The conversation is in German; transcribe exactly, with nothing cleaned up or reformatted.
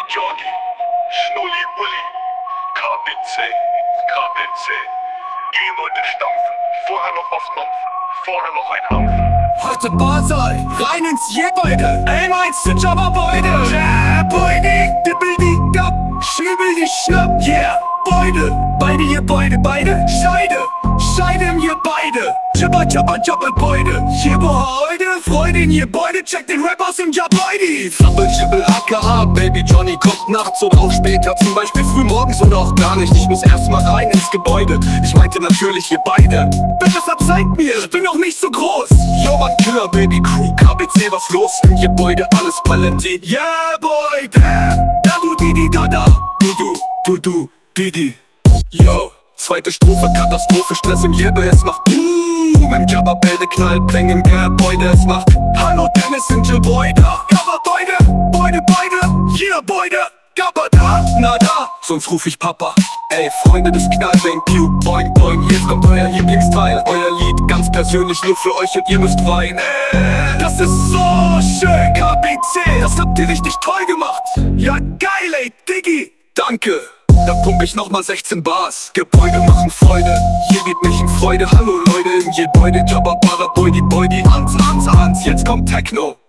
Johnny, Schnulli, Uli, K B C, K B C. Die Leute stampfen, vorher noch was mampfen, vorher noch ein Hampfen. Heute Basel, rein ins Gebäude. Ey, meinst du Jabberbeide? Ja, Beide, dippel die Gab, schnibbel die Schnapp, yeah. Beide, beide, ihr beide, beide, Scheide, Scheide, ihr beide. Jabber, Jabber, Jabber, Beide. Jibber, heute, Freude in ihr Beide, check den Rap aus dem Jabbeide. Sabbel, Schibbel, A K A, Baby Johnny kommt nachts oder auch später, zum Beispiel früh morgens oder auch gar nicht. Ich muss erstmal rein ins Gebäude, ich meinte natürlich ihr beide. Bitte verzeiht mir, ich bin noch nicht so groß. Yo, Mann, Killer, Baby Crew, K B C, was los? Im Gebäude alles Paletti. Yeah, boy, da du, di, di, da, da. Du, du, du, du, di, di. Yo, zweite Strophe, Katastrophe, Stress im Jebbe, es macht Boom. Im Jabberbälde knallt, Peng im Gebäude, es macht Hallo Dennis in Gebäude. Gabber, beide, beide, beide, yeah, beide. Gabber, da, Na da, sonst ruf ich Papa. Ey, Freunde des Knallbang, Pew, boing, boing. Jetzt kommt euer Lieblingsteil, euer Lied, ganz persönlich nur für euch und ihr müsst weinen. das ist so schön, K B C, das habt ihr richtig toll gemacht. Ja, geil, ey, Diggi. Danke, da pump ich nochmal sechzehn Bars. Gebäude machen Freude, hier geht mich in Freude. Hallo Leute im Gebäude, Jabba, Bada, Boidi, Boidi, Hans, Hans, Hans. Jetzt kommt Techno.